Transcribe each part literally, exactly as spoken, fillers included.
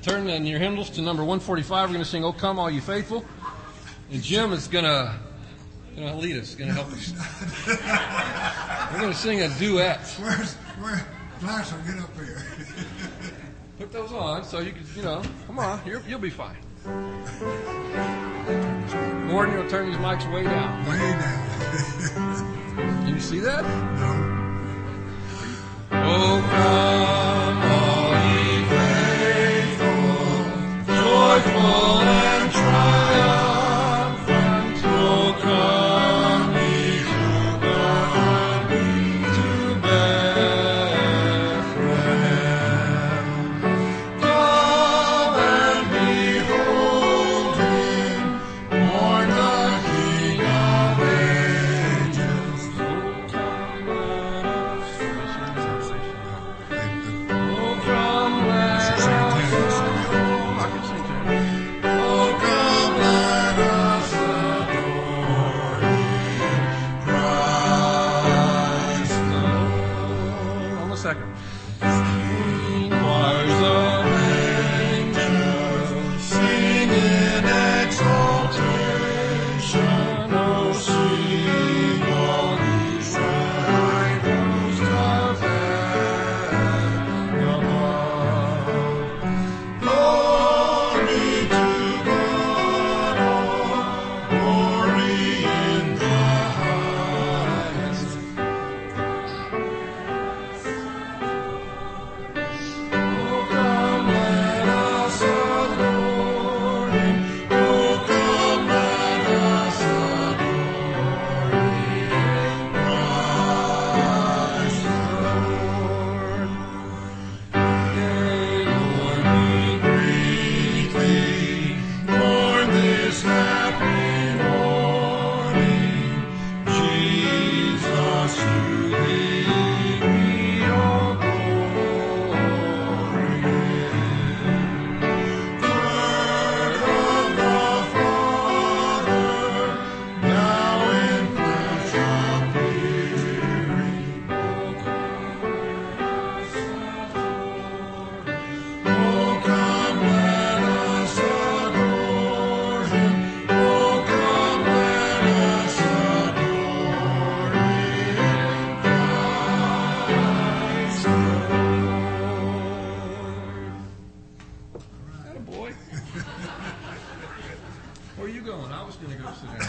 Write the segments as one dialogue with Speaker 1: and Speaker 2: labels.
Speaker 1: turn in your hymnals to number one forty-five. We're going to sing, "O Come, All You Faithful." And Jim is going to going to lead us, going to help us. We're going to sing a duet.
Speaker 2: Where's, where, Flash will get up here.
Speaker 1: Put those on so you can, you know, come on, you're, you'll be fine. Gordon, you'll turn these mics way down.
Speaker 2: Way down.
Speaker 1: Can you see that?
Speaker 2: No.
Speaker 1: Oh, come, all ye faithful, joyful and triumphant. Oh, come ye to God, to Bethlehem. Come and behold Him, born the King of Ages. Oh, come, let us Oh, come, let us I can sing to him. Oh, come, let us adore Him, Christ the Lord. On the second. Choirs of angels sing in exaltation. Oh, sing all ye saints of heaven above. Glory to God, all glory in the highest. Oh, come, let us adore Him. Oh, come, let us adore Him, Christ the Lord. Yea, Lord, we greet Thee, Lord, this happy morning. Jesus, to Thee we all glory give. Word of the Father, now in flesh appearing. Oh, come, let us adore Him. Oh, come, let us adore Him. Oh, come, let us adore Him, Christ the Lord. Attaboy. Where are you going? I was going to go sit down.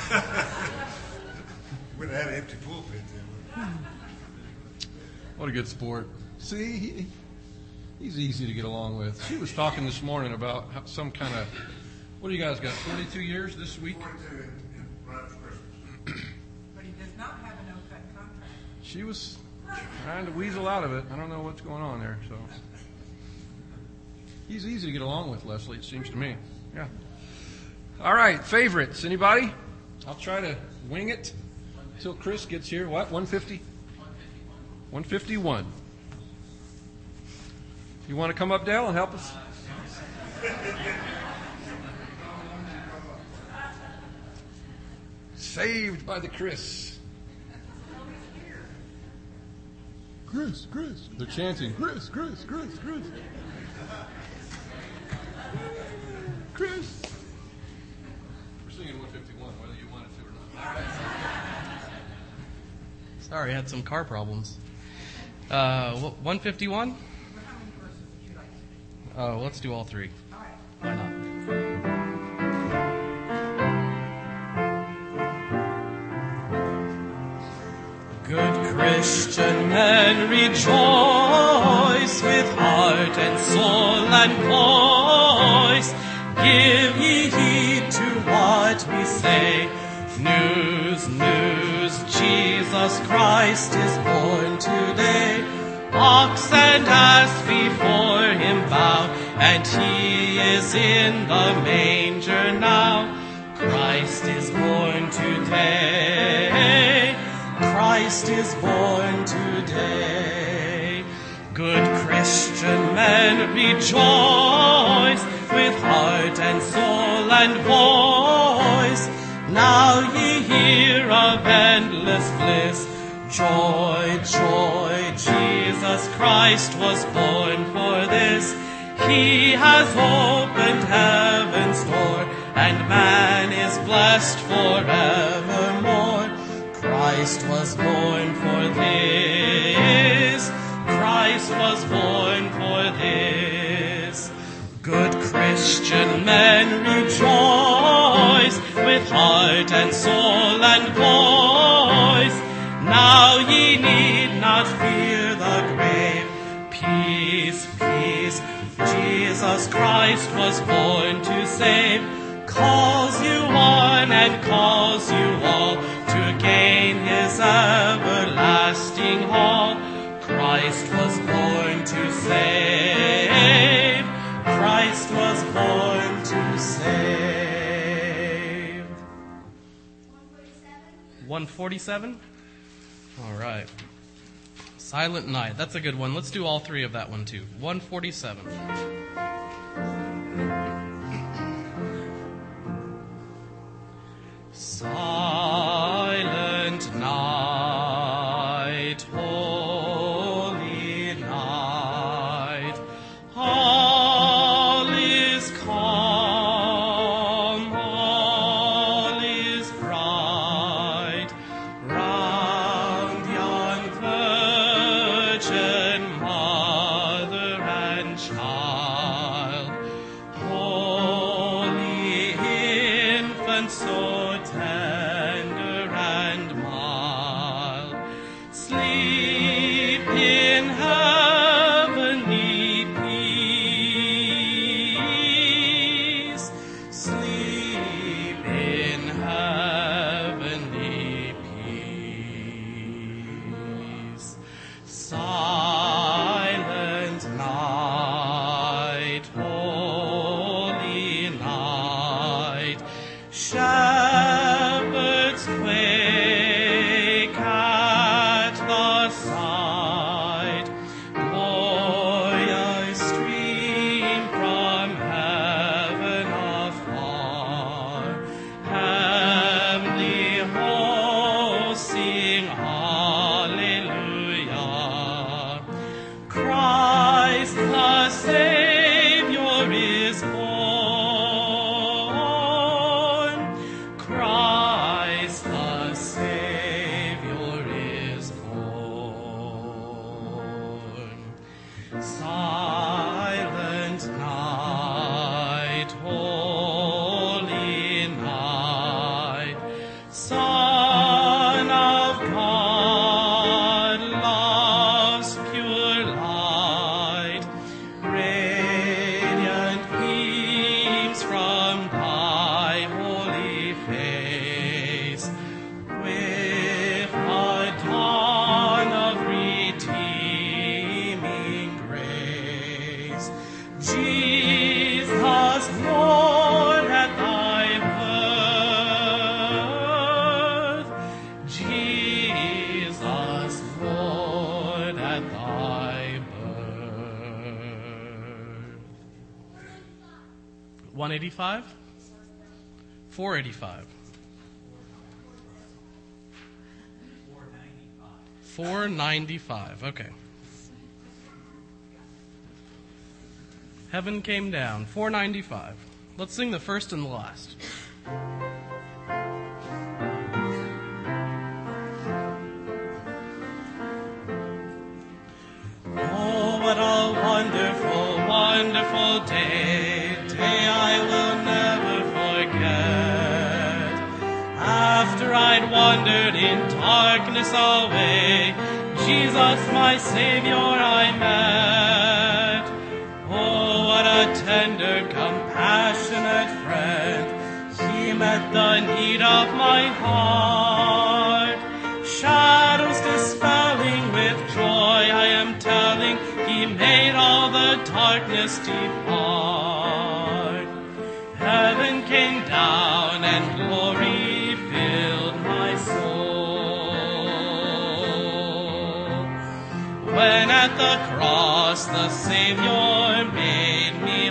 Speaker 2: With that empty pulpit there.
Speaker 1: What a good sport. See, he, he's easy to get along with. She was talking this morning about how, some kind of, what do you guys got, twenty-two years this week?
Speaker 2: forty-two in, in right after Christmas.
Speaker 3: But he does not have an O-Cut contract.
Speaker 1: She was trying to weasel out of it. I don't know what's going on there. So he's easy to get along with, Leslie, it seems to me. Yeah. All right, favorites. Anybody? I'll try to wing it until Chris gets here. What, one fifty? one fifty-one. You want to come up, Dale, and help us? Saved by the Chris. Chris, Chris. They're chanting, Chris, Chris, Chris, Chris. Chris. We're singing one fifty-one, whether you wanted to or not.
Speaker 4: Sorry, I had some car problems. Uh, one fifty-one?
Speaker 3: How many verses would you like to do?
Speaker 4: Oh, let's do all three.
Speaker 3: All right.
Speaker 4: Why not? Good Christian men, rejoice with heart and soul and voice. Give ye heed to what we say. News, news, Jesus Christ is born today. Ox and ass before Him bow, and He is in the manger now. Christ is born today. Christ is born today. Good Christian men, rejoice with heart and soul and voice. Now ye hear of endless bliss. Joy, joy, Jesus Christ was born for this. He has opened heaven's door, and man is blessed forevermore. Christ was born for this. Christ was born for this. Good Christian men rejoice with heart and soul and voice. Now ye need not fear the grave. Peace, peace. Jesus Christ was born to save. Calls you one and calls you all to gain his everlasting hall. Christ was born to save. Christ was born to save. one forty-seven? All right. Silent Night. That's a good one. Let's do all three of that one too. one forty-seven. Silent night, holy night, all is calm, all is bright, round young virgin mother and child, holy infant so tender and mild, sleep in heavenly peace, sleep in heavenly peace. Silent night, holy night, shepherds quake at the sight, glorious stream from heaven afar, heavenly hosts sing hallelujah. Christ the Savior is born. Christ the Savior is born. Silent night, holy night, Son of God, love's pure light, radiant beams from thy holy face, with a dawn of redeeming grace. Jesus, Lord, at thy birth, Jesus, Lord, at thy birth. one eighty-five? four eighty-five. four ninety-five. Okay. Heaven Came Down. four ninety-five. Let's sing the first and the last. Oh, what a wonderful, wonderful day, day I will never forget. After I'd wandered in darkness away, Jesus, my Savior, I met. Oh, what a tender, compassionate friend. He met the need of my heart. Shadows dispelling with joy, I am telling, He made all the darkness depart. Heaven came down and glory filled my soul. When at the cross the Savior made me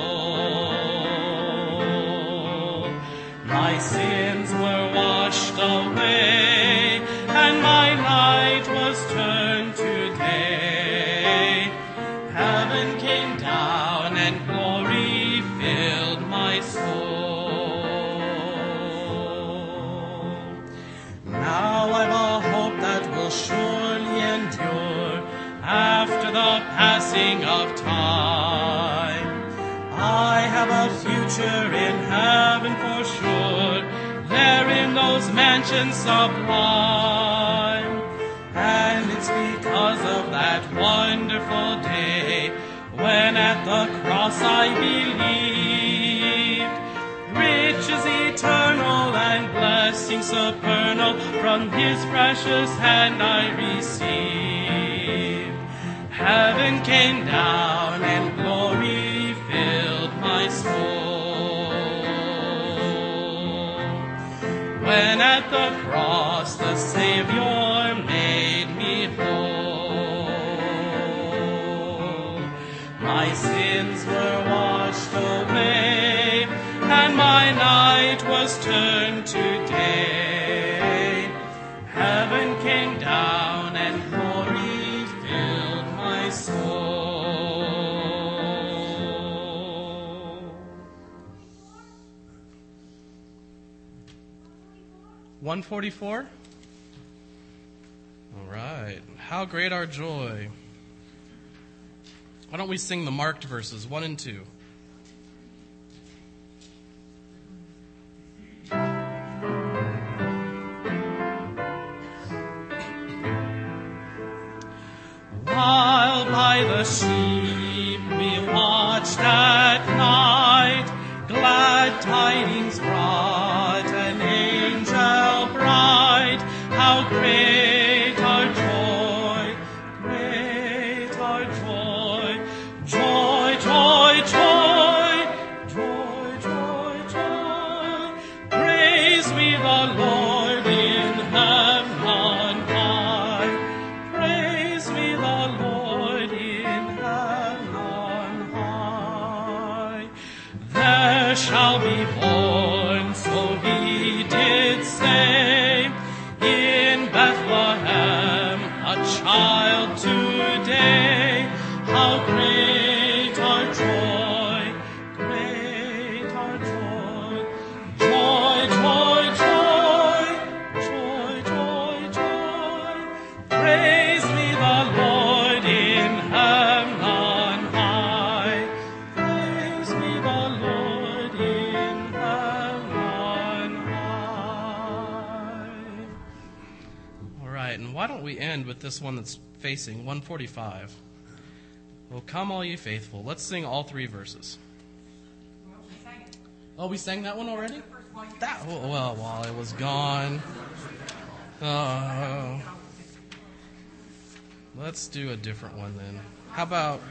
Speaker 4: whole, my sins were washed away, and my night was turned to day. Heaven came down and passing of time. I have a future in heaven for sure, there in those mansions sublime. And it's because of that wonderful day when at the cross I believed. Riches eternal and blessings supernal from his precious hand I received. Heaven came down and glory filled my soul. When at the cross the Savior made me whole, my sins were washed away, and my night was turned to day. Heaven came down and glory filled my soul. one forty-four? All right. How great our joy. Why don't we sing the marked verses, one and two? While by the sheep we watched at night, glad tidings brought an angel bright. How great our joy, great our joy, joy, joy, joy, joy, joy, joy. Praise we the Lord in heaven on high. Praise we the Lord in heaven on high. There shall be born, so he did say, in Bethlehem a child today. How great our joy, great our joy, joy, joy, joy, joy, joy, joy. Praise me the Lord in heaven on high. Praise me the Lord in heaven on high. All right, and why don't we end with this one that's facing one forty-five? Well, come all ye faithful. Let's sing all three verses.
Speaker 3: Well, we sang it.
Speaker 4: Oh, we sang that one already?
Speaker 3: The first one.
Speaker 4: That well, while it was gone. Oh. Let's do a different one then. How about?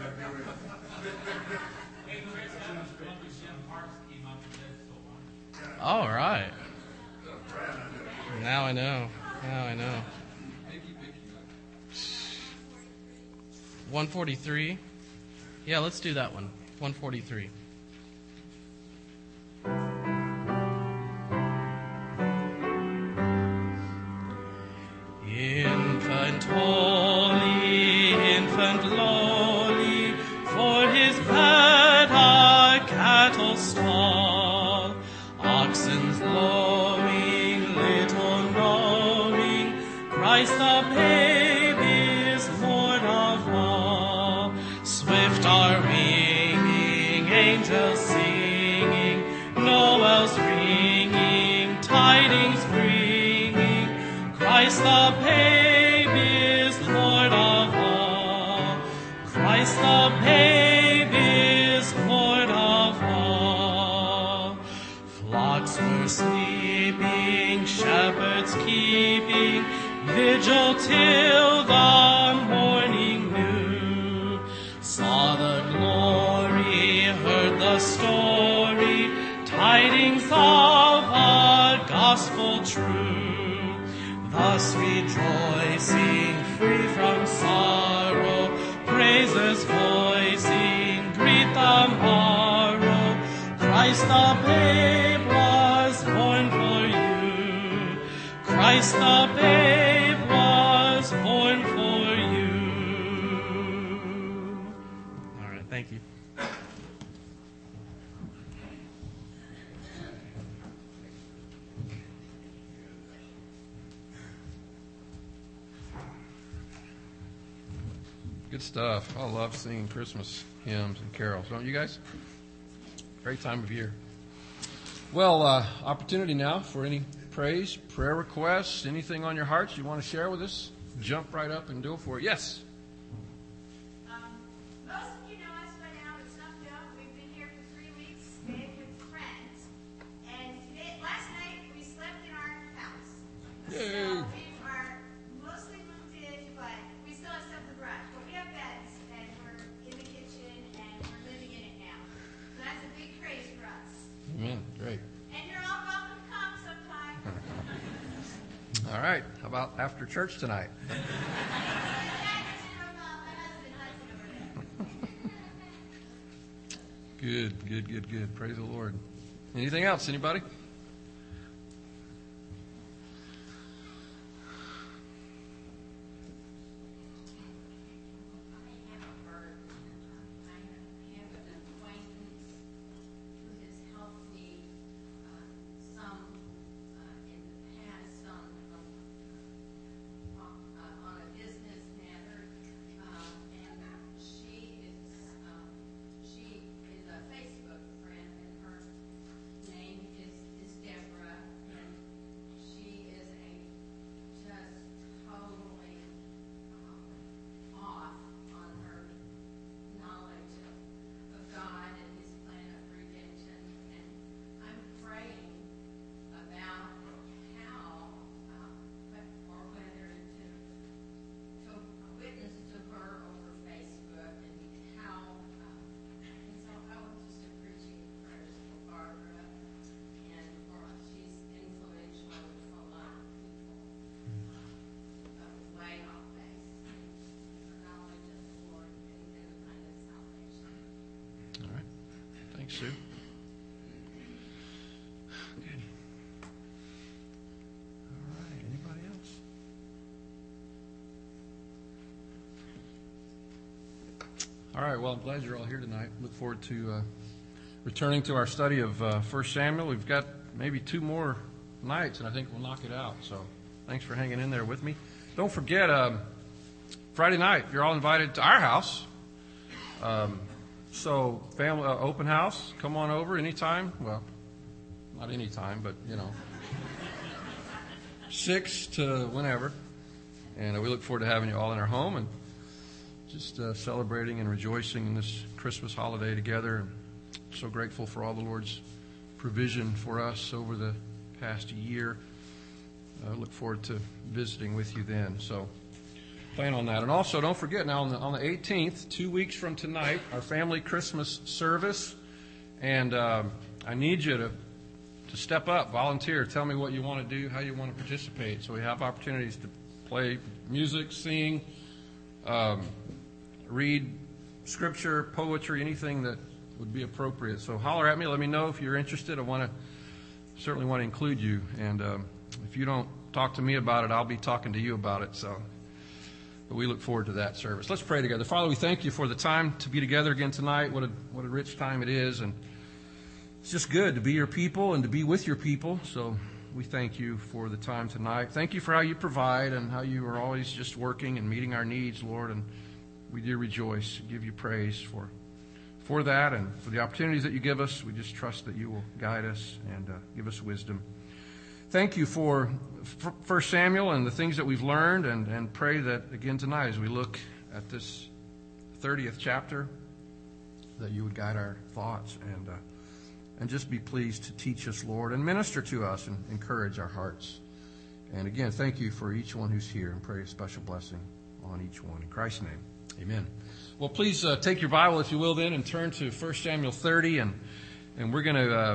Speaker 4: All right. Now I know. Now I know. one forty-three. Yeah, let's do that one. one forty-three. Infant holy, infant lowly, for his bed a cattle stall, oxen's lowing, little knowing, Christ the babe is Lord of all. Swift are winging, angels singing, Noel's ringing, tidings bringing, Christ the babe is Lord of all. Christ the babe is Lord of all. Flocks were sleeping, shepherds keeping, vigil till the morning new. Saw the glory, heard the story, tidings of a gospel true. Thus rejoicing, free from sorrow, praises voicing, greet the morrow. Christ the babe was born for you. Christ the babe was born for you. All right, thank you.
Speaker 1: Good stuff. I love singing Christmas hymns and carols. Don't you guys? Great time of year. Well, uh, opportunity now for any praise, prayer requests, anything on your hearts you want to share with us. Jump right up and do it for it. Yes?
Speaker 3: Um, most of you know us by now, but some don't. We've been here for three weeks staying with friends. And today, last night, we slept in our house.
Speaker 1: Yay.
Speaker 3: So we are mostly moved in, but we still have stuff to brush. But we have beds, and we're in the kitchen, and we're living in it now. So that's a big praise for us.
Speaker 1: Amen. Great.
Speaker 3: And you're all welcome to come sometime.
Speaker 1: All right. How about after church tonight? Good, good, good, good. Praise the Lord. Anything else? Anybody? Thanks, Sue. Good. All right. Anybody else? All right. Well, I'm glad you're all here tonight. Look forward to uh, returning to our study of uh, First Samuel. We've got maybe two more nights, and I think we'll knock it out. So thanks for hanging in there with me. Don't forget, um, Friday night, you're all invited to our house. Um, So, family uh, open house, come on over anytime. Well, not anytime, but, you know, six to whenever. And uh, we look forward to having you all in our home and just uh, celebrating and rejoicing in this Christmas holiday together. And so grateful for all the Lord's provision for us over the past year. I uh, look forward to visiting with you then. So plan on that. And also, don't forget, now on the, on the eighteenth, two weeks from tonight, our family Christmas service. And um, I need you to, to step up, volunteer, tell me what you want to do, how you want to participate. So we have opportunities to play music, sing, um, read scripture, poetry, anything that would be appropriate. So holler at me. Let me know if you're interested. I want to certainly want to include you. And um, if you don't talk to me about it, I'll be talking to you about it. So but we look forward to that service. Let's pray together. Father, we thank you for the time to be together again tonight. What a what a rich time it is. And it's just good to be your people and to be with your people. So we thank you for the time tonight. Thank you for how you provide and how you are always just working and meeting our needs, Lord. And we do rejoice and give you praise for for that and for the opportunities that you give us. We just trust that you will guide us and uh, give us wisdom. Thank you for First Samuel and the things that we've learned, and, and pray that again tonight as we look at this thirtieth chapter, that you would guide our thoughts and uh, and just be pleased to teach us, Lord, and minister to us and encourage our hearts. And again, thank you for each one who's here, and pray a special blessing on each one. In Christ's name, amen. Well, please uh, take your Bible, if you will, then, and turn to First Samuel thirty, and and we're going to uh,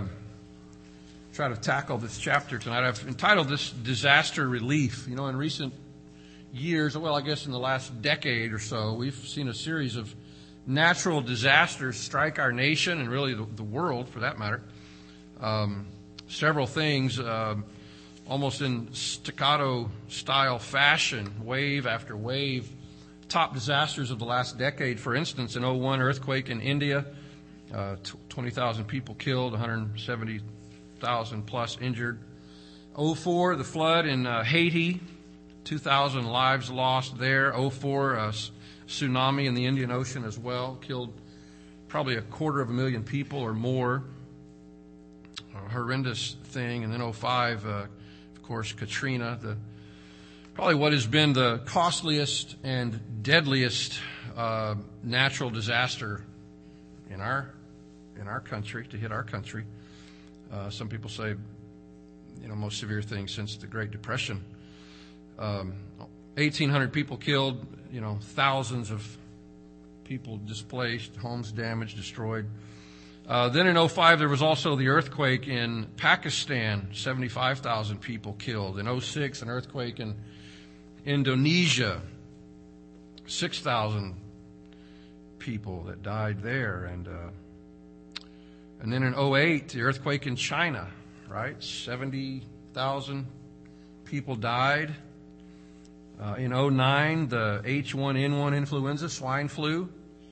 Speaker 1: try to tackle this chapter tonight. I've entitled this Disaster Relief. You know, in recent years, well, I guess in the last decade or so, we've seen a series of natural disasters strike our nation and really the, the world, for that matter. Um, several things, uh, almost in staccato-style fashion, wave after wave. Top disasters of the last decade, for instance, in oh one earthquake in India, uh, twenty thousand people killed, one hundred seventy thousand plus injured. oh four, the flood in uh, Haiti, two thousand lives lost there. oh four, uh, tsunami in the Indian Ocean as well, killed probably a quarter of a million people or more. A horrendous thing. And then oh five, uh, of course, Katrina, the probably what has been the costliest and deadliest uh, natural disaster in our in our country, to hit our country. Uh, some people say, you know, most severe thing since the Great Depression. Um, eighteen hundred people killed, you know, thousands of people displaced, homes damaged, destroyed. Uh, then in oh five, there was also the earthquake in Pakistan, seventy-five thousand people killed. In oh six, an earthquake in Indonesia, six thousand people that died there. And uh, and then in oh eight, the earthquake in China, right? seventy thousand people died. Uh, in oh nine, the H one N one influenza, swine flu.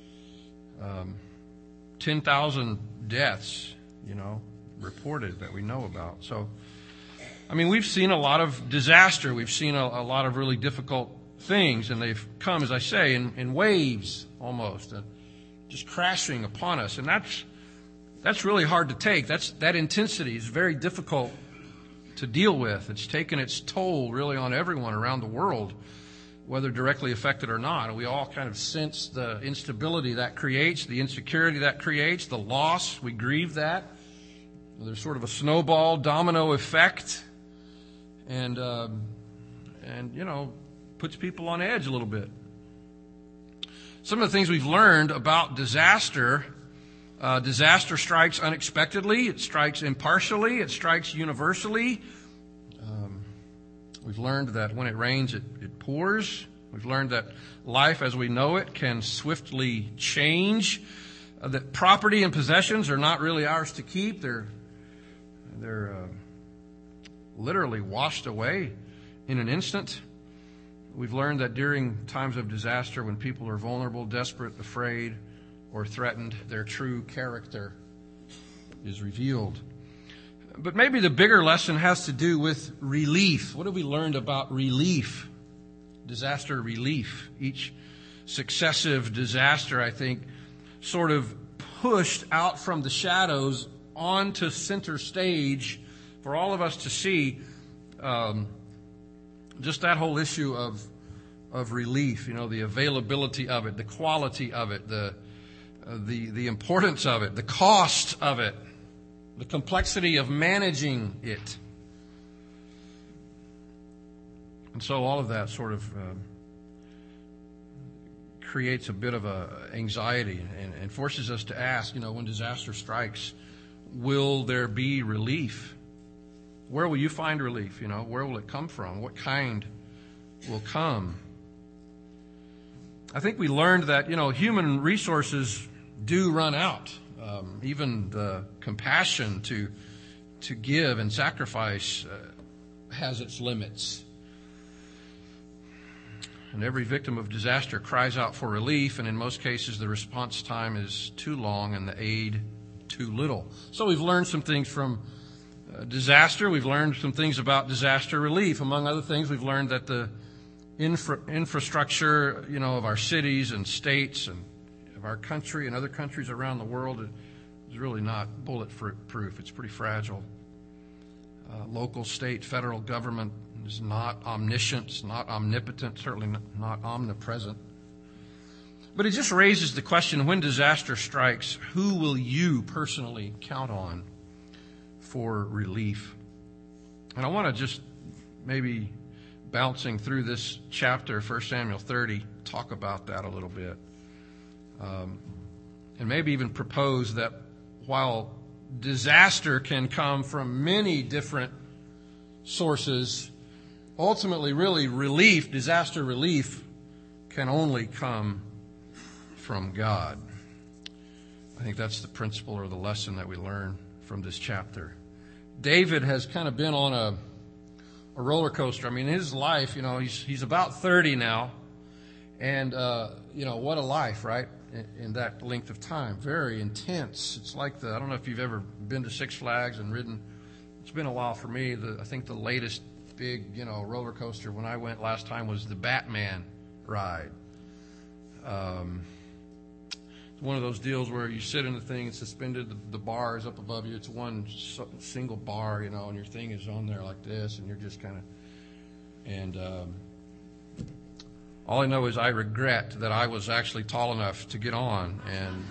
Speaker 1: Um, ten thousand deaths, you know, reported that we know about. So, I mean, we've seen a lot of disaster. We've seen a, a lot of really difficult things, and they've come, as I say, in, in waves almost, uh, just crashing upon us. And that's that's really hard to take. That's that intensity is very difficult to deal with. It's taken its toll really on everyone around the world, whether directly affected or not. And we all kind of sense the instability that creates, the insecurity that creates, the loss. We grieve that. There's sort of a snowball domino effect, and um, and you know, puts people on edge a little bit. Some of the things we've learned about disaster: uh, disaster strikes unexpectedly, it strikes impartially, it strikes universally. Um, we've learned that when it rains, it, it pours. We've learned that life as we know it can swiftly change. Uh, that property and possessions are not really ours to keep. They're they're uh, literally washed away in an instant. We've learned that during times of disaster, when people are vulnerable, desperate, afraid, or threatened, their true character is revealed. But maybe the bigger lesson has to do with relief. What have we learned about relief? Disaster relief. Each successive disaster, I think, sort of pushed out from the shadows onto center stage for all of us to see um, just that whole issue of of relief, you know, the availability of it, the quality of it, the uh, the the importance of it, the cost of it, the complexity of managing it. And so all of that sort of uh, creates a bit of a anxiety and, and forces us to ask, you know, when disaster strikes, will there be relief? Where will you find relief? You know, where will it come from? What kind will come? I think we learned that, you know, human resources do run out. Um, even the compassion to to give and sacrifice uh, has its limits. And every victim of disaster cries out for relief, and in most cases the response time is too long and the aid too little. So we've learned some things from uh, disaster. We've learned some things about disaster relief. Among other things, we've learned that the infra- infrastructure, you know, of our cities and states and of our country and other countries around the world is really not bulletproof. It's pretty fragile. Uh, local, state, federal government is not omniscient, it's not omnipotent, certainly not, not omnipresent. But it just raises the question, when disaster strikes, who will you personally count on for relief? And I want to just maybe bouncing through this chapter, First Samuel thirty, talk about that a little bit. Um, and maybe even propose that while disaster can come from many different sources, ultimately, really, relief, disaster relief, can only come from God. I think that's the principle or the lesson that we learn from this chapter. David has kind of been on a, a roller coaster. I mean, his life, you know, he's he's about thirty now, and uh, you know, what a life, right? In, in that length of time, very intense. It's like the I don't know if you've ever been to Six Flags and ridden. It's been a while for me. The, I think the latest big, you know, roller coaster when I went last time was the Batman ride. Um, it's one of those deals where you sit in the thing, it's suspended, the, the bar is up above you. It's one so, single bar, you know, and your thing is on there like this, and you're just kind of, and um, all I know is I regret that I was actually tall enough to get on, and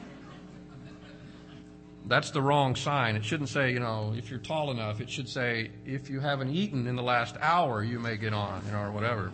Speaker 1: that's the wrong sign. It shouldn't say, you know, if you're tall enough. It should say, if you haven't eaten in the last hour, you may get on, you know, or whatever.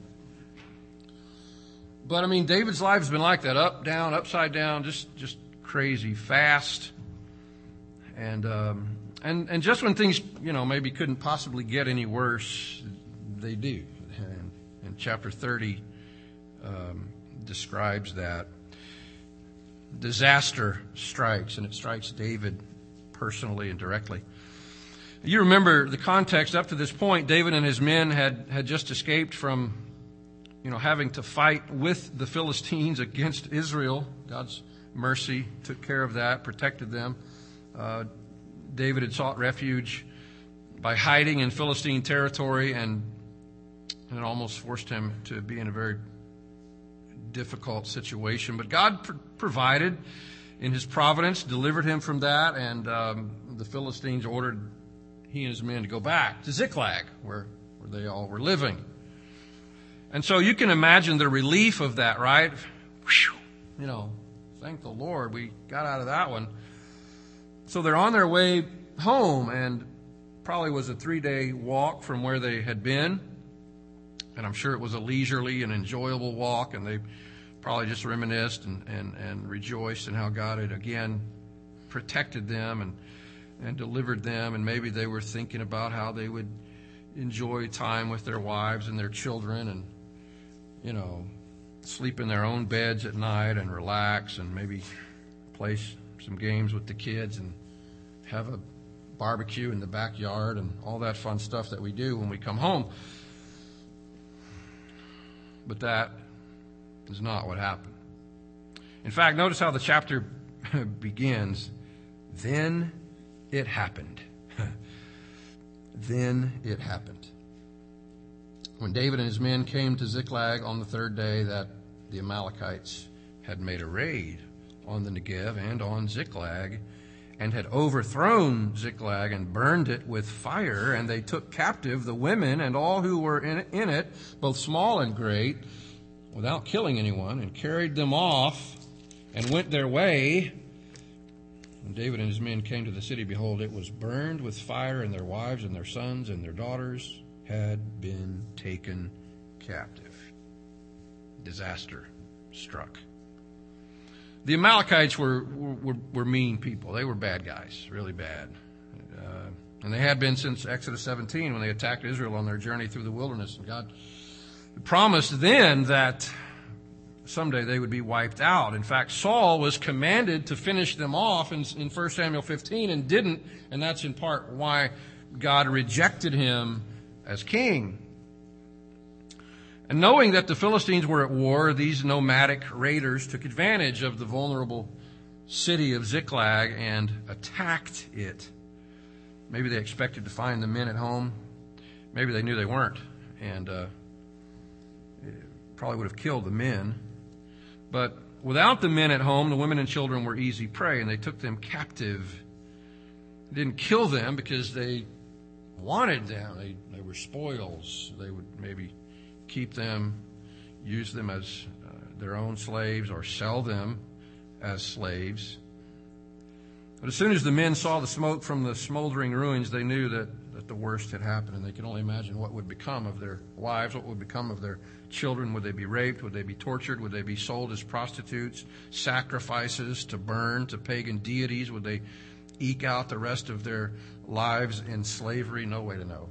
Speaker 1: But, I mean, David's life has been like that, up, down, upside down, just just crazy, fast. And um, and and just when things, you know, maybe couldn't possibly get any worse, they do. And, and chapter thirty um, describes that. Disaster strikes, and it strikes David personally and directly. You remember the context up to this point. David and his men had, had just escaped from, you know, having to fight with the Philistines against Israel. God's mercy took care of that, protected them. Uh, David had sought refuge by hiding in Philistine territory, and, and it almost forced him to be in a very difficult situation. But God pr- provided in his providence, delivered him from that, and um, the Philistines ordered he and his men to go back to Ziklag, where, where they all were living. And so you can imagine the relief of that, right? Whew, you know, thank the Lord we got out of that one. So they're on their way home, and probably was a three-day walk from where they had been. And I'm sure it was a leisurely and enjoyable walk, and they probably just reminisced and, and, and rejoiced in how God had again protected them and, and delivered them. And maybe they were thinking about how they would enjoy time with their wives and their children and, you know, sleep in their own beds at night and relax and maybe play some games with the kids and have a barbecue in the backyard and all that fun stuff that we do when we come home. But that is not what happened. In fact, notice how the chapter begins. Then it happened. Then it happened. When David and his men came to Ziklag on the third day, that the Amalekites had made a raid on the Negev and on Ziklag, and had overthrown Ziklag and burned it with fire, and they took captive the women and all who were in, in it, both small and great, without killing anyone, and carried them off and went their way. When David and his men came to the city, behold, it was burned with fire, and their wives and their sons and their daughters had been taken captive. Disaster struck. The Amalekites were, were were mean people. They were bad guys, really bad. Uh, and they had been since Exodus seventeen when they attacked Israel on their journey through the wilderness. And God promised then that someday they would be wiped out. In fact, Saul was commanded to finish them off in, in First Samuel fifteen and didn't. And that's in part why God rejected him as king. And knowing that the Philistines were at war, these nomadic raiders took advantage of the vulnerable city of Ziklag and attacked it. Maybe they expected to find the men at home. Maybe they knew they weren't, and uh, probably would have killed the men. But without the men at home, the women and children were easy prey, and they took them captive. They didn't kill them because they wanted them. They, they were spoils. They would maybe keep them, use them as uh, their own slaves, or sell them as slaves. But as soon as the men saw the smoke from the smoldering ruins, they knew that, that the worst had happened, and they could only imagine what would become of their wives, what would become of their children. Would they be raped? Would they be tortured? Would they be sold as prostitutes, sacrifices to burn to pagan deities? Would they eke out the rest of their lives in slavery? No way to know.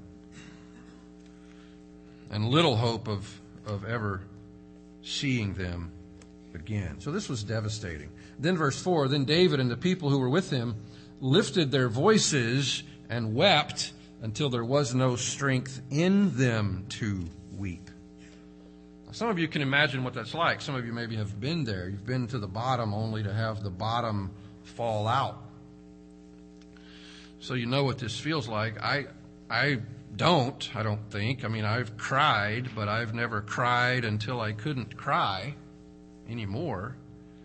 Speaker 1: And little hope of, of ever seeing them again. So this was devastating. Then verse four, then David and the people who were with him lifted their voices and wept until there was no strength in them to weep. Now, some of you can imagine what that's like. Some of you maybe have been there. You've been to the bottom only to have the bottom fall out. So you know what this feels like. I, I don't, I don't think. I mean, I've cried, but I've never cried until I couldn't cry. anymore.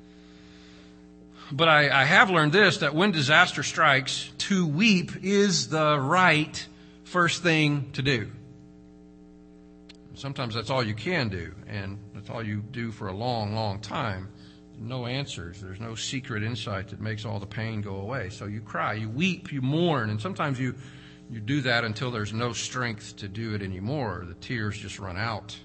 Speaker 1: But I, I have learned this, that when disaster strikes, to weep is the right first thing to do. Sometimes that's all you can do, and that's all you do for a long, long time. No answers. There's no secret insight that makes all the pain go away. So you cry, you weep, you mourn, and sometimes you, you do that until there's no strength to do it anymore. The tears just run out.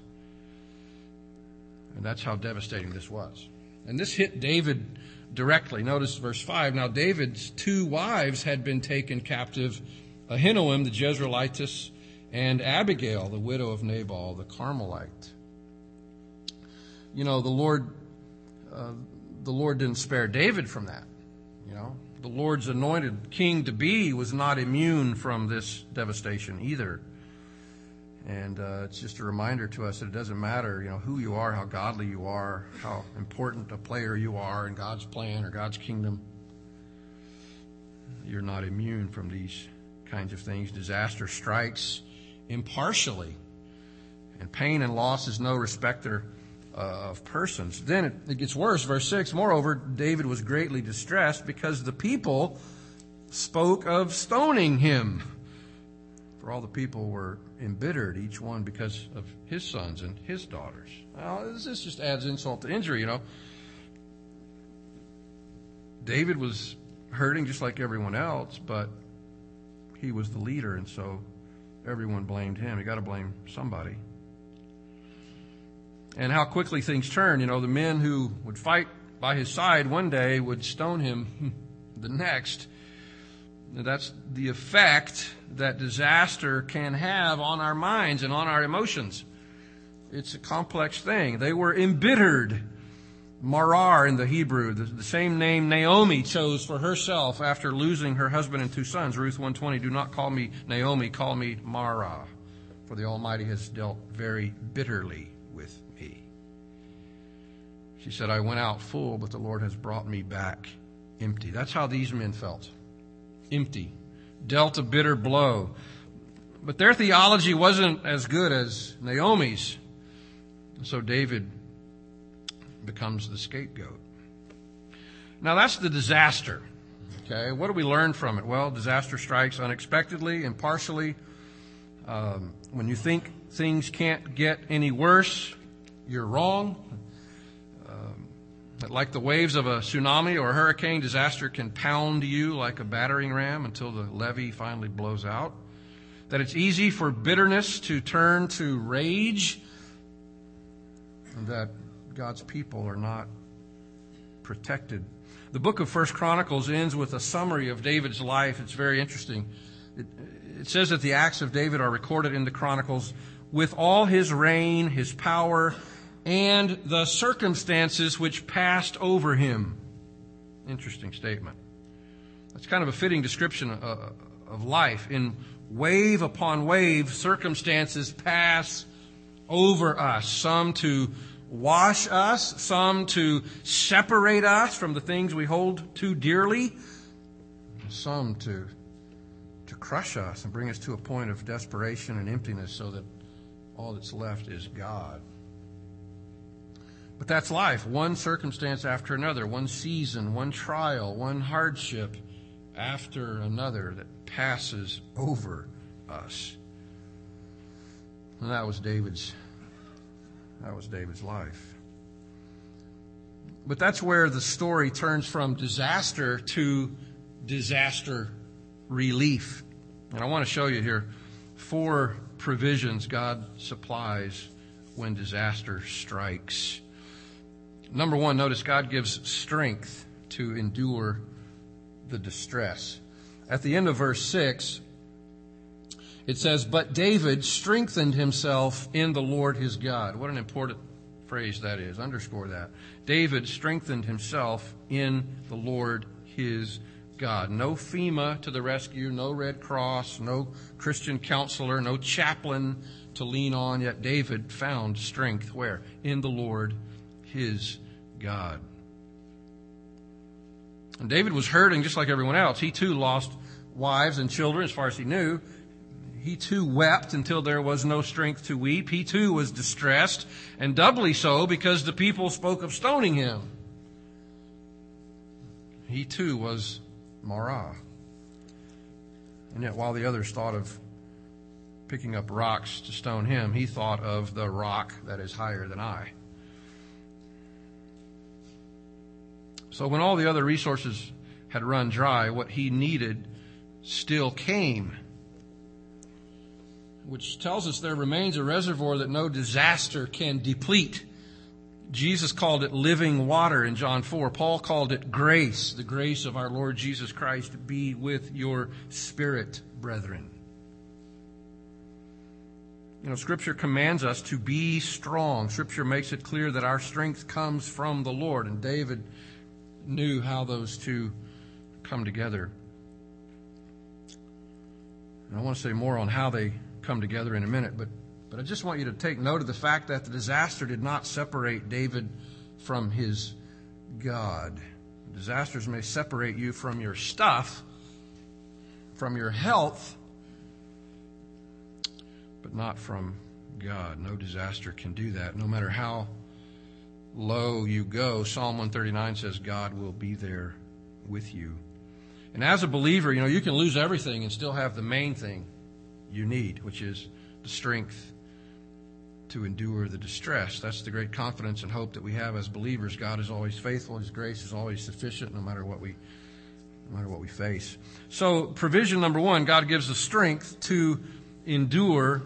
Speaker 1: And that's how devastating this was. And this hit David directly. Notice verse five. Now David's two wives had been taken captive, Ahinoam the Jezreelitess, and Abigail, the widow of Nabal, the Carmelite. You know, the Lord, uh, the Lord didn't spare David from that. You know, the Lord's anointed king to be was not immune from this devastation either. And uh, it's just a reminder to us that it doesn't matter, you know, who you are, how godly you are, how important a player you are in God's plan or God's kingdom. You're not immune from these kinds of things. Disaster strikes impartially, and pain and loss is no respecter uh, of persons. Then it, it gets worse. Verse six, moreover, David was greatly distressed because the people spoke of stoning him. For all the people were embittered, each one because of his sons and his daughters. Well, this just adds insult to injury, you know. David was hurting just like everyone else, but he was the leader, and so everyone blamed him. You got to blame somebody. And how quickly things turn. You know, the men who would fight by his side one day would stone him the next. That's the effect that disaster can have on our minds and on our emotions. It's a complex thing. They were embittered. Marar in the Hebrew, the, the same name Naomi chose for herself after losing her husband and two sons. Ruth one twenty, do not call me Naomi, call me Mara, for the Almighty has dealt very bitterly with me. She said, I went out full, but the Lord has brought me back empty. That's how these men felt. Empty, dealt a bitter blow. But their theology wasn't as good as Naomi's. So David becomes the scapegoat. Now that's the disaster. Okay, what do we learn from it? Well, disaster strikes unexpectedly, impartially. Um, when you think things can't get any worse, you're wrong. Like the waves of a tsunami or a hurricane, disaster can pound you like a battering ram until the levee finally blows out. That it's easy for bitterness to turn to rage. And that God's people are not protected. The book of First Chronicles ends with a summary of David's life. It's very interesting. It, it says that the acts of David are recorded in the Chronicles with all his reign, his power, and the circumstances which passed over him. Interesting statement. That's kind of a fitting description of, of life. In wave upon wave, circumstances pass over us. Some to wash us, some to separate us from the things we hold too dearly, some to, to crush us and bring us to a point of desperation and emptiness so that all that's left is God. But that's life, one circumstance after another, one season, one trial, one hardship after another that passes over us. And that was David's that was David's life. But that's where the story turns from disaster to disaster relief. And I want to show you here four provisions God supplies when disaster strikes. Number one, notice God gives strength to endure the distress. At the end of verse six, it says, but David strengthened himself in the Lord his God. What an important phrase that is. Underscore that. David strengthened himself in the Lord his God. No FEMA to the rescue, no Red Cross, no Christian counselor, no chaplain to lean on. Yet David found strength where? In the Lord his God. And David was hurting just like everyone else. He too lost wives and children as far as he knew. he too wept until there was no strength to weep. He too was distressed, and doubly so because the people spoke of stoning him. He too was marah. And yet while the others thought of picking up rocks to stone him, he thought of the rock that is higher than I. So when all the other resources had run dry, what he needed still came, which tells us there remains a reservoir that no disaster can deplete. Jesus called it living water in John four. Paul called it grace. The grace of our Lord Jesus Christ be with your spirit, brethren. You know, Scripture commands us to be strong. Scripture makes it clear that our strength comes from the Lord, and David knew how those two come together. And I want to say more on how they come together in a minute, but, but I just want you to take note of the fact that the disaster did not separate David from his God. Disasters may separate you from your stuff, from your health, but not from God. No disaster can do that. No matter how low you go, Psalm one thirty-nine says God will be there with you. And as a believer, you know, you can lose everything and still have the main thing you need, which is the strength to endure the distress. That's the great confidence and hope that we have as believers. God is always faithful. His grace is always sufficient, no matter what we no matter what we face. So, provision number one, God gives the strength to endure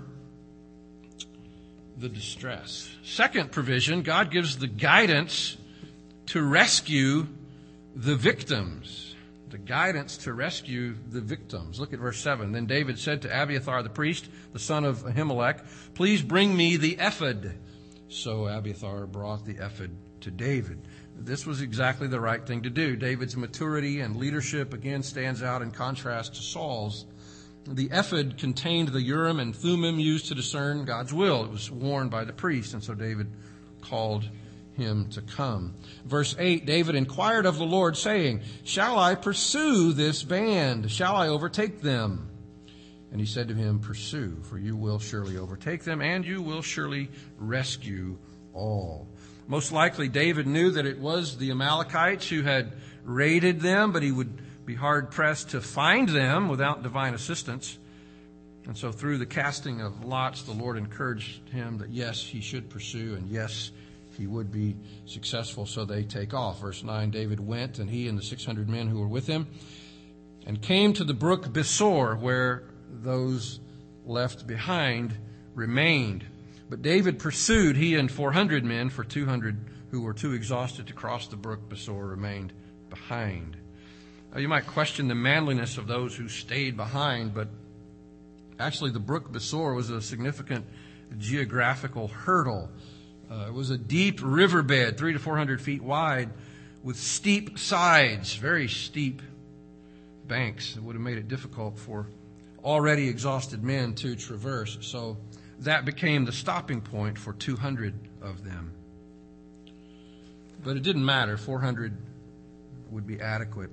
Speaker 1: the distress. Second provision, God gives the guidance to rescue the victims. The guidance to rescue the victims. Look at verse seven. Then David said to Abiathar the priest, the son of Ahimelech, please bring me the ephod. So Abiathar brought the ephod to David. This was exactly the right thing to do. David's maturity and leadership again stands out in contrast to Saul's. The ephod contained the Urim and Thummim used to discern God's will. It was worn by the priest, and so David called him to come. Verse eight, David inquired of the Lord, saying, shall I pursue this band? Shall I overtake them? And he said to him, pursue, for you will surely overtake them, and you will surely rescue all. Most likely David knew that it was the Amalekites who had raided them, but he would be hard-pressed to find them without divine assistance. And so through the casting of lots, the Lord encouraged him that yes, he should pursue, and yes, he would be successful, so they take off. Verse nine, David went, and he and the six hundred men who were with him, and came to the brook Besor, where those left behind remained. But David pursued, he and four hundred men, for two hundred who were too exhausted to cross the brook Besor remained behind. Now, you might question the manliness of those who stayed behind, but actually the brook Besor was a significant geographical hurdle. Uh, it was a deep riverbed, three to four hundred feet wide, with steep sides, very steep banks that would have made it difficult for already exhausted men to traverse. So that became the stopping point for two hundred of them. But it didn't matter. four hundred would be adequate.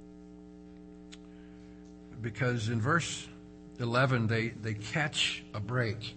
Speaker 1: Because in verse eleven, they, they catch a break.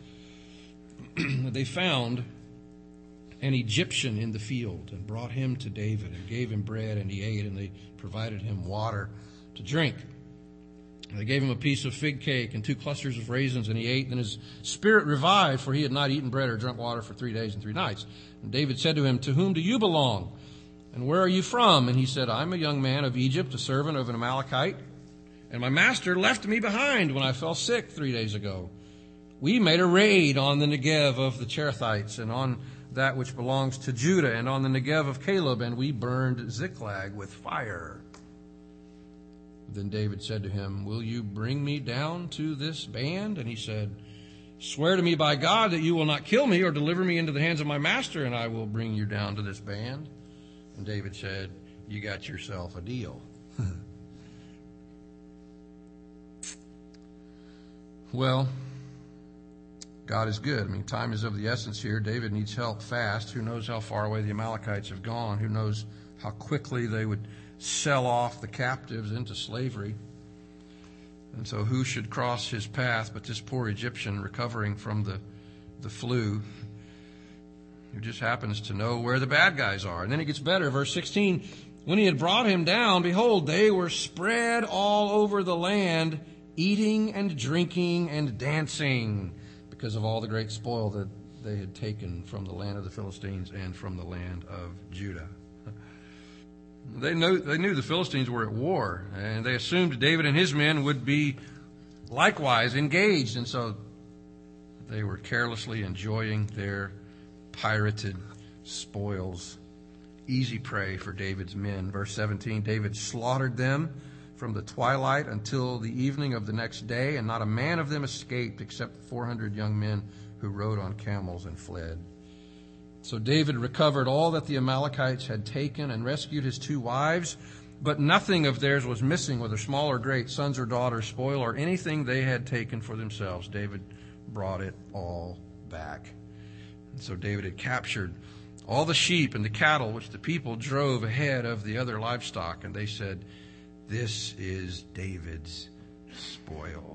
Speaker 1: They found an Egyptian in the field and brought him to David and gave him bread, and he ate, and they provided him water to drink. They gave him a piece of fig cake and two clusters of raisins, and he ate, and his spirit revived, for he had not eaten bread or drunk water for three days and three nights. And David said to him, to whom do you belong? And where are you from? And he said, I'm a young man of Egypt, a servant of an Amalekite, and my master left me behind when I fell sick three days ago. We made a raid on the Negev of the Cherethites and on that which belongs to Judah and on the Negev of Caleb, and we burned Ziklag with fire. Then David said to him, will you bring me down to this band? And he said, swear to me by God that you will not kill me or deliver me into the hands of my master, and I will bring you down to this band. And David said, you got yourself a deal. Well, God is good. I mean, time is of the essence here. David needs help fast. Who knows how far away the Amalekites have gone? Who knows how quickly they would sell off the captives into slavery? And so who should cross his path but this poor Egyptian recovering from the, the flu, who just happens to know where the bad guys are. And then it gets better. Verse sixteen, when he had brought him down, behold, they were spread all over the land, eating and drinking and dancing, because of all the great spoil that they had taken from the land of the Philistines and from the land of Judah. They knew, they knew the Philistines were at war, and they assumed David and his men would be likewise engaged, and so they were carelessly enjoying their pirated spoils. Easy prey for David's men. Verse seventeen, David slaughtered them from the twilight until the evening of the next day, and not a man of them escaped except four hundred young men who rode on camels and fled. So David recovered all that the Amalekites had taken and rescued his two wives, but nothing of theirs was missing, whether small or great, sons or daughters, spoil, or anything they had taken for themselves. David brought it all back. And so David had captured all the sheep and the cattle which the people drove ahead of the other livestock, and they said, "This is David's spoil."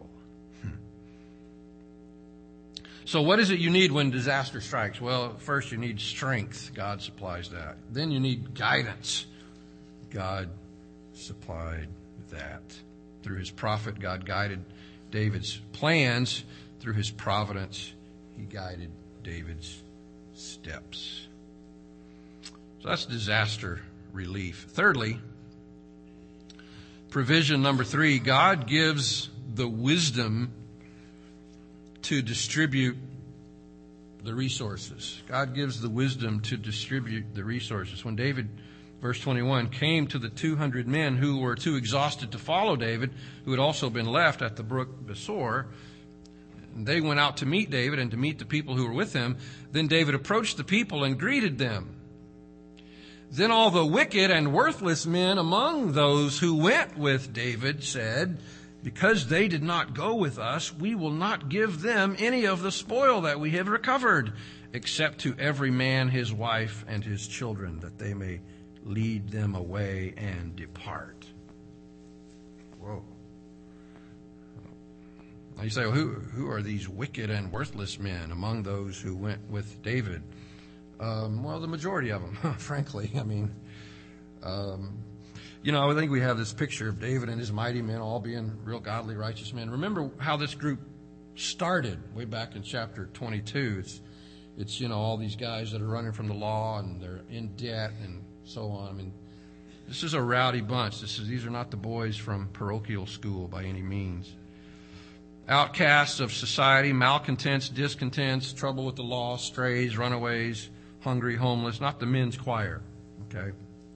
Speaker 1: So what is it you need when disaster strikes? Well, first you need strength. God supplies that. Then you need guidance. God supplied that. Through his prophet, God guided David's plans. Through his providence, he guided David's steps. So that's disaster relief. Thirdly, provision number three, God gives the wisdom to distribute the resources. God gives the wisdom to distribute the resources. When David, verse twenty-one, came to the two hundred men who were too exhausted to follow David, who had also been left at the brook Besor, they went out to meet David and to meet the people who were with him. Then David approached the people and greeted them. Then all the wicked and worthless men among those who went with David said, "Because they did not go with us, we will not give them any of the spoil that we have recovered, except to every man his wife and his children, that they may lead them away and depart." Whoa. Now you say, well, who, who are these wicked and worthless men among those who went with David? Um, well, the majority of them, frankly. I mean, um, you know, I think we have this picture of David and his mighty men all being real godly, righteous men. Remember how this group started way back in chapter twenty-two. It's, it's you know, all these guys that are running from the law and they're in debt and so on. I mean, this is a rowdy bunch. This is, these are not the boys from parochial school by any means. Outcasts of society, malcontents, discontents, trouble with the law, strays, runaways, hungry, homeless, not the men's choir, okay?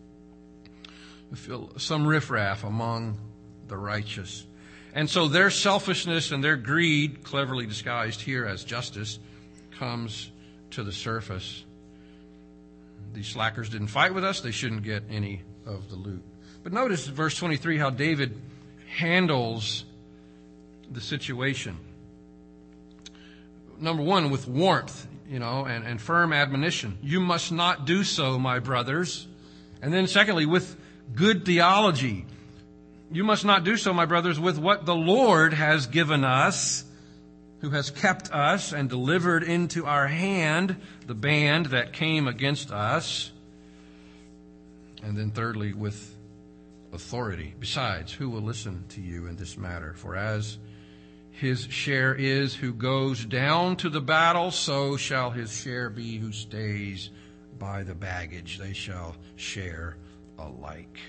Speaker 1: Some riffraff among the righteous. And so their selfishness and their greed, cleverly disguised here as justice, comes to the surface. These slackers didn't fight with us. They shouldn't get any of the loot. But notice verse twenty-three how David handles the situation. Number one, with warmth, you know, and, and firm admonition. You must not do so, my brothers. And then secondly, with good theology. You must not do so, my brothers, with what the Lord has given us, who has kept us and delivered into our hand the band that came against us. And then thirdly, with authority. Besides, who will listen to you in this matter? For as his share is who goes down to the battle, so shall his share be who stays by the baggage. They shall share alike.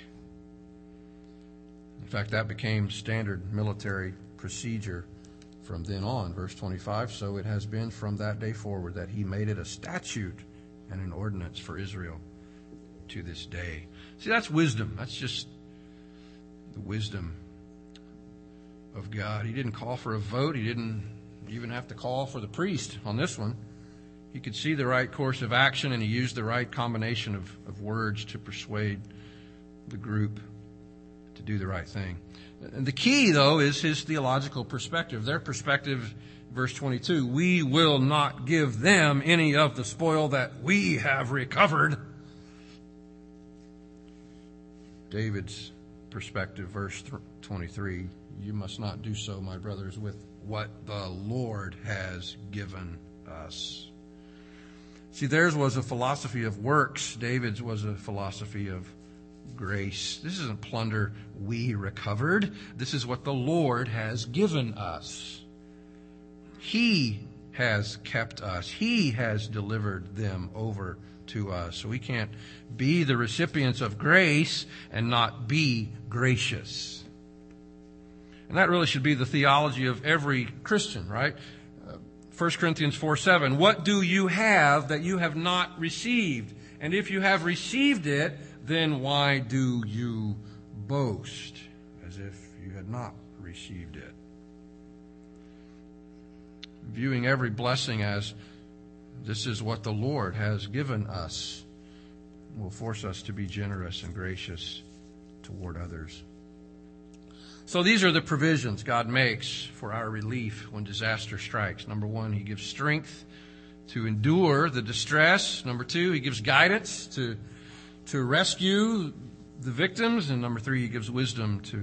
Speaker 1: In fact, that became standard military procedure from then on. Verse twenty-five, so it has been from that day forward that he made it a statute and an ordinance for Israel to this day. See, that's wisdom. That's just the wisdom of God. He didn't call for a vote. He didn't even have to call for the priest on this one. He could see the right course of action, and he used the right combination of, of words to persuade the group to do the right thing. And the key, though, is his theological perspective. Their perspective, verse twenty-two, we will not give them any of the spoil that we have recovered. David's perspective, verse twenty-three, you must not do so, my brothers, with what the Lord has given us. See, theirs was a philosophy of works. David's was a philosophy of grace. This isn't plunder we recovered. This is what the Lord has given us. He has kept us. He has delivered them over to us. So we can't be the recipients of grace and not be gracious. And that really should be the theology of every Christian, right? Uh, First Corinthians four seven, what do you have that you have not received? And if you have received it, then why do you boast as if you had not received it? Viewing every blessing as this is what the Lord has given us will force us to be generous and gracious toward others. So these are the provisions God makes for our relief when disaster strikes. Number one, He gives strength to endure the distress. Number two, He gives guidance to, to rescue the victims. And number three, He gives wisdom to,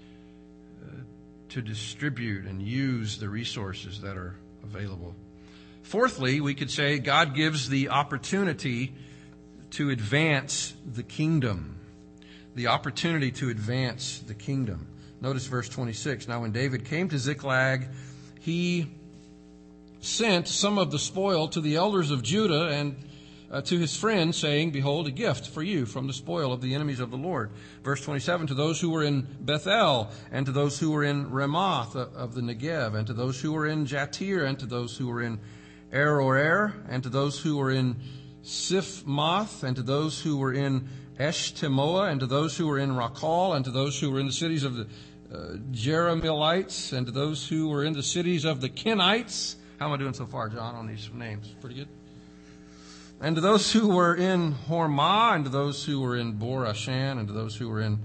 Speaker 1: uh, to distribute and use the resources that are available. Fourthly, we could say God gives the opportunity to advance the kingdom. The opportunity to advance the kingdom. Notice verse twenty-six. Now when David came to Ziklag, he sent some of the spoil to the elders of Judah and uh, to his friends, saying, behold, a gift for you from the spoil of the enemies of the Lord. Verse twenty-seven, to those who were in Bethel, and to those who were in Ramoth of the Negev, and to those who were in Jatir, and to those who were in Aroer, and to those who were in Siphmoth, and to those who were in Eshtemoa, and to those who were in Rakal, and to those who were in the cities of the uh, Jerahmeelites, and to those who were in the cities of the Kenites. How am I doing so far, John, on these names? Pretty good. And to those who were in Hormah, and to those who were in Bor Ashan, and to those who were in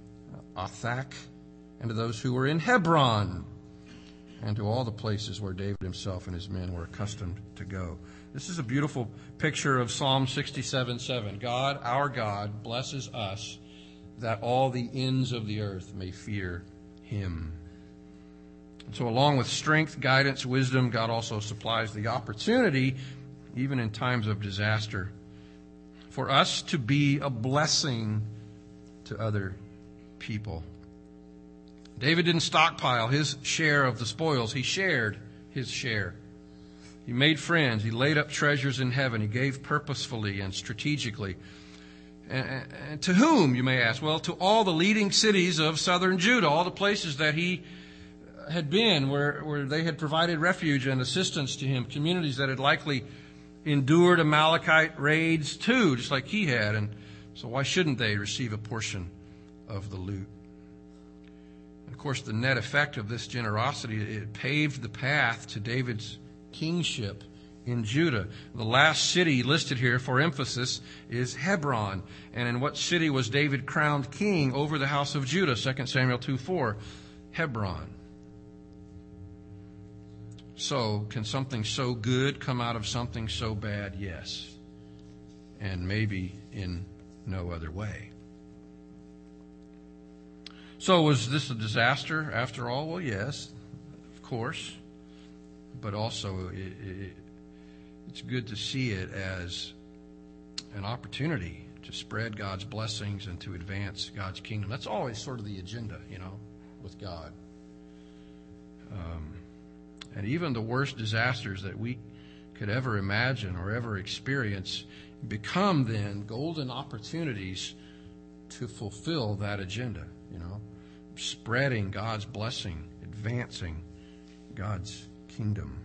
Speaker 1: Athak, and to those who were in Hebron, and to all the places where David himself and his men were accustomed to go. This is a beautiful picture of Psalm sixty-seven seven. God, our God, blesses us that all the ends of the earth may fear Him. And so along with strength, guidance, wisdom, God also supplies the opportunity, even in times of disaster, for us to be a blessing to other people. David didn't stockpile his share of the spoils. He shared his share. He made friends. He laid up treasures in heaven. He gave purposefully and strategically. And, and to whom, you may ask? Well, to all the leading cities of southern Judah, all the places that he had been, where, where they had provided refuge and assistance to him, communities that had likely endured Amalekite raids too, just like he had. And so why shouldn't they receive a portion of the loot? And of course, the net effect of this generosity, it paved the path to David's kingship in Judah. The last city listed here for emphasis is Hebron. And in what city was David crowned king over the house of Judah? Second Samuel two four. Hebron. So, can something so good come out of something so bad? Yes. And maybe in no other way. So, was this a disaster after all? Well, yes, of course. But also, it, it, it's good to see it as an opportunity to spread God's blessings and to advance God's kingdom. That's always sort of the agenda, you know, with God. Um, and even the worst disasters that we could ever imagine or ever experience become then golden opportunities to fulfill that agenda, you know, spreading God's blessing, advancing God's kingdom.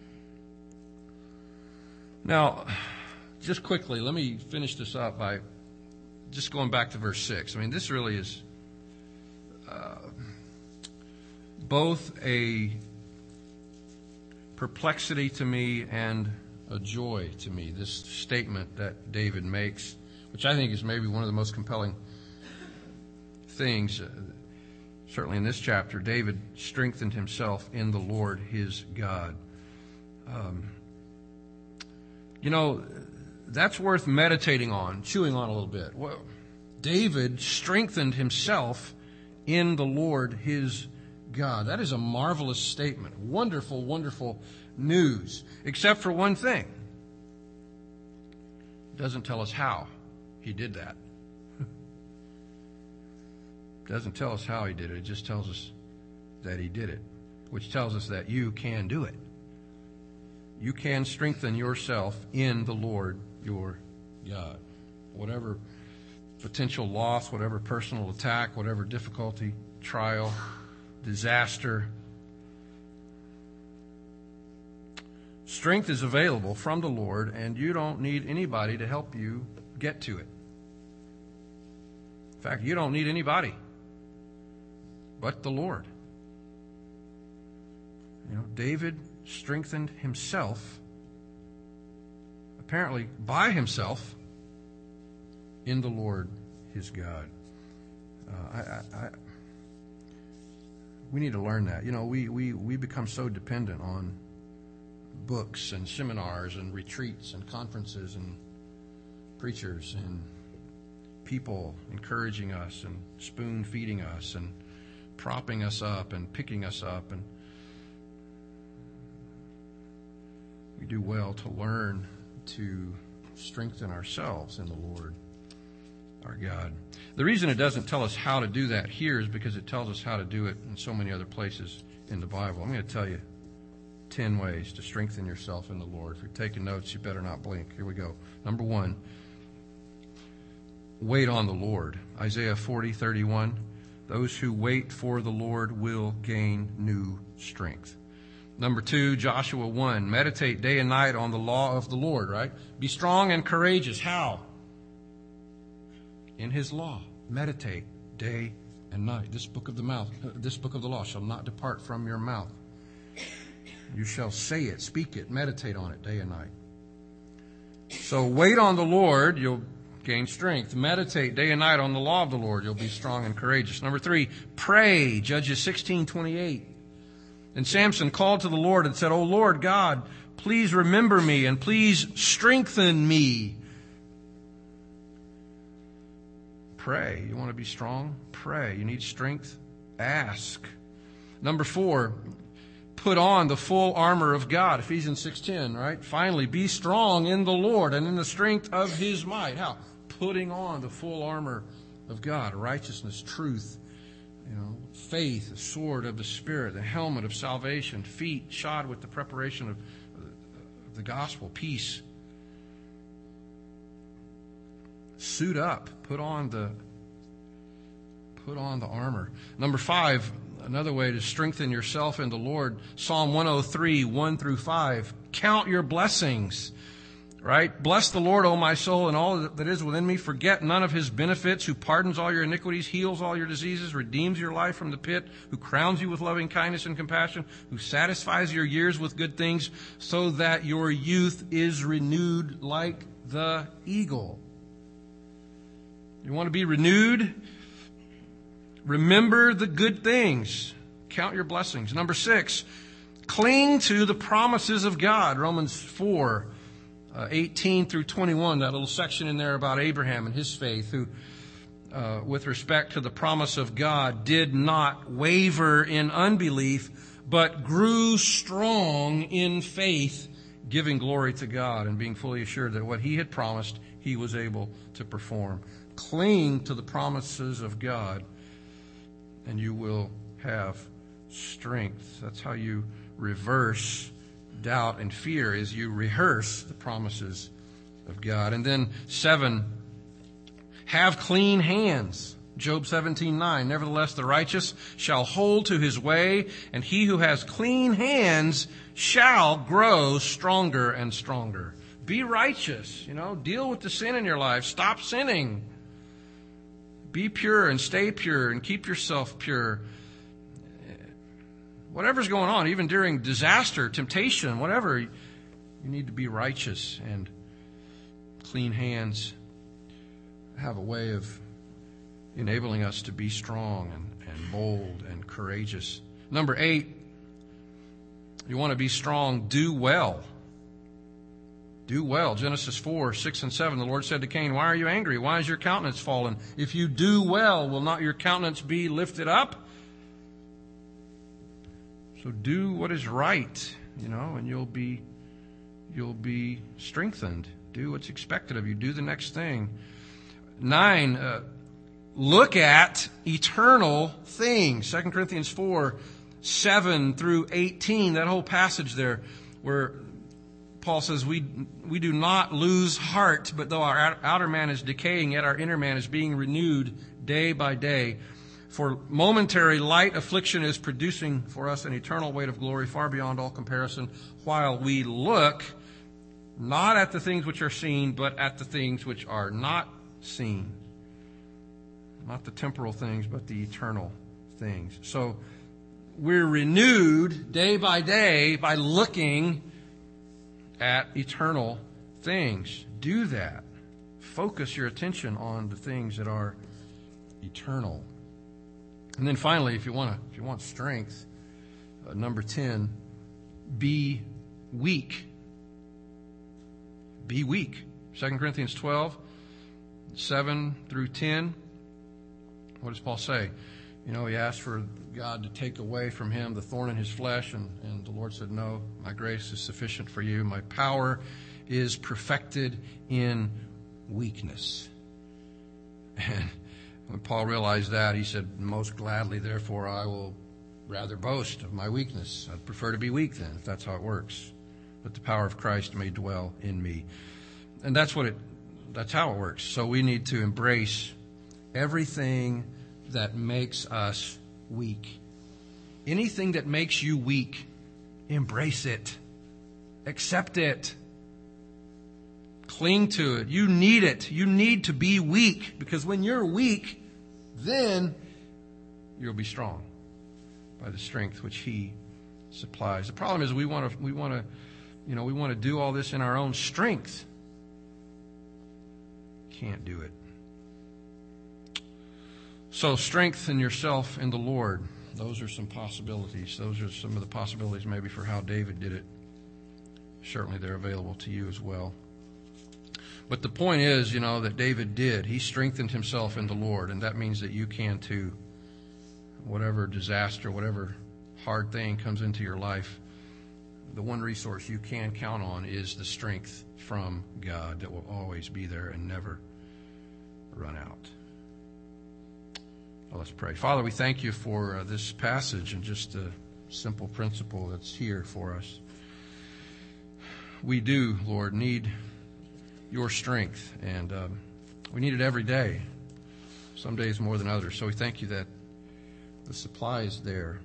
Speaker 1: Now, just quickly, let me finish this up by just going back to verse six. I mean, this really is uh, both a perplexity to me and a joy to me, this statement that David makes, which I think is maybe one of the most compelling things. Uh, certainly in this chapter, David strengthened himself in the Lord his God. Um, you know, that's worth meditating on, chewing on a little bit. Well, David strengthened himself in the Lord his God. That is a marvelous statement. Wonderful, wonderful news. Except for one thing. It doesn't tell us how he did that. It doesn't tell us how he did it. It just tells us that he did it, which tells us that you can do it. You can strengthen yourself in the Lord your God. Whatever potential loss, whatever personal attack, whatever difficulty, trial, disaster, strength is available from the Lord, and you don't need anybody to help you get to it. In fact, you don't need anybody but the Lord. You know, David strengthened himself, apparently by himself, in the Lord his God. Uh, I, I, I, we need to learn that. You know, we, we, we become so dependent on books and seminars and retreats and conferences and preachers and people encouraging us and spoon feeding us and propping us up and picking us up, and we do well to learn to strengthen ourselves in the Lord our God. The reason it doesn't tell us how to do that here is because it tells us how to do it in so many other places in the Bible. I'm going to tell you ten ways to strengthen yourself in the Lord. If you're taking notes, you better not blink. Here we go. Number one, wait on the Lord. Isaiah forty thirty-one. Those who wait for the Lord will gain new strength. Number two, Joshua one. Meditate day and night on the law of the Lord, right? Be strong and courageous. How? In his law. Meditate day and night. This book of the mouth, this book of the law shall not depart from your mouth. You shall say it, speak it, meditate on it day and night. So wait on the Lord, you'll gain strength. Meditate day and night on the law of the Lord, you'll be strong and courageous. Number three, pray. Judges sixteen twenty-eight. And Samson called to the Lord and said, O Lord God, please remember me and please strengthen me. Pray. You want to be strong? Pray. You need strength? Ask. Number four, put on the full armor of God. Ephesians six ten, right? Finally, be strong in the Lord and in the strength of his might. How? Putting on the full armor of God. Righteousness, truth, you know, faith, the sword of the Spirit, the helmet of salvation, feet shod with the preparation of the gospel, peace. Suit up. Put on the put on the armor. Number five, another way to strengthen yourself in the Lord, Psalm one oh three, one through five. Count your blessings, right? Bless the Lord, O my soul, and all that is within me. Forget none of his benefits, who pardons all your iniquities, heals all your diseases, redeems your life from the pit, who crowns you with loving kindness and compassion, who satisfies your years with good things, so that your youth is renewed like the eagle. You want to be renewed? Remember the good things. Count your blessings. Number six, cling to the promises of God. Romans four, uh, eighteen through twenty-one, that little section in there about Abraham and his faith, who, uh, with respect to the promise of God, did not waver in unbelief, but grew strong in faith, giving glory to God and being fully assured that what he had promised, he was able to perform. Cling to the promises of God, and you will have strength. That's how you reverse doubt and fear, is you rehearse the promises of God. And then seven, have clean hands. Job seventeen nine. Nevertheless, the righteous shall hold to his way, and he who has clean hands shall grow stronger and stronger. Be righteous, you know, deal with the sin in your life. Stop sinning. Be pure and stay pure and keep yourself pure. Whatever's going on, even during disaster, temptation, whatever, you need to be righteous, and clean hands have a way of enabling us to be strong and, and bold and courageous. Number eight, you want to be strong, do well. Do well. Genesis four, six and seven. The Lord said to Cain, why are you angry? Why is your countenance fallen? If you do well, will not your countenance be lifted up? So do what is right, you know, and you'll be you'll be strengthened. Do what's expected of you. Do the next thing. Nine, uh, look at eternal things. Second Corinthians four, seven through eighteen. That whole passage there where Paul says, we we do not lose heart, but though our outer man is decaying, yet our inner man is being renewed day by day. For momentary light affliction is producing for us an eternal weight of glory far beyond all comparison, while we look not at the things which are seen, but at the things which are not seen. Not the temporal things, but the eternal things. So we're renewed day by day by looking at eternal things. Do that. Focus your attention on the things that are eternal. And then finally, if you want to, if you want strength, uh, number ten, be weak. Be weak. Second Corinthians twelve, seven through ten. What does Paul say? You know, he asked for God to take away from him the thorn in his flesh, and, and the Lord said, no, my grace is sufficient for you. My power is perfected in weakness. And when Paul realized that, he said, most gladly, therefore, I will rather boast of my weakness. I'd prefer to be weak then, if that's how it works. But the power of Christ may dwell in me. And that's what it, that's how it works. So we need to embrace everything that makes us weak. Anything that makes you weak, embrace it. Accept it. Cling to it. You need it. You need to be weak, because when you're weak, then you'll be strong by the strength which He supplies. The problem is we want to we want to you know we want to do all this in our own strength. Can't do it. So strengthen yourself in the Lord. Those are some possibilities. Those are some of the possibilities maybe for how David did it. Certainly they're available to you as well. But the point is, you know, that David did. He strengthened himself in the Lord, and that means that you can too. Whatever disaster, whatever hard thing comes into your life, the one resource you can count on is the strength from God that will always be there and never run out. Well, let's pray. Father, we thank you for uh, this passage and just the simple principle that's here for us. We do, Lord, need your strength, and um, we need it every day, some days more than others. So we thank you that the supply is there,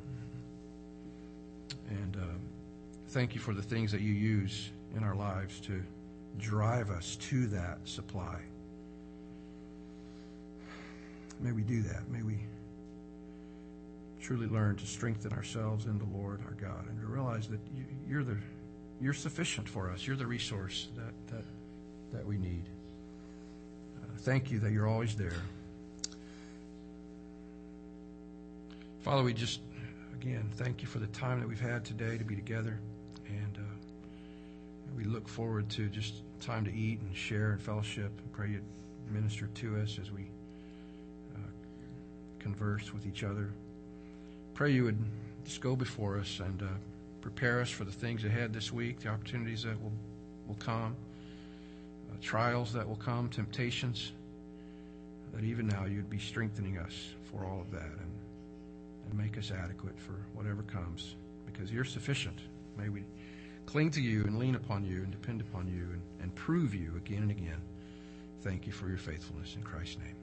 Speaker 1: and uh, thank you for the things that you use in our lives to drive us to that supply. May we do that. May we truly learn to strengthen ourselves in the Lord our God, and to realize that you, you're the you're sufficient for us. You're the resource that that, that we need. Uh, thank you that you're always there. Father, we just, again, thank you for the time that we've had today to be together, and uh, we look forward to just time to eat and share and fellowship, and pray you'd minister to us as we converse with each other. Pray you would just go before us and uh, prepare us for the things ahead this week, the opportunities that will, will come, uh, trials that will come, temptations, that even now you'd be strengthening us for all of that, and, and make us adequate for whatever comes, because you're sufficient. May we cling to you and lean upon you and depend upon you, and, and prove you again and again. Thank you for your faithfulness in Christ's name.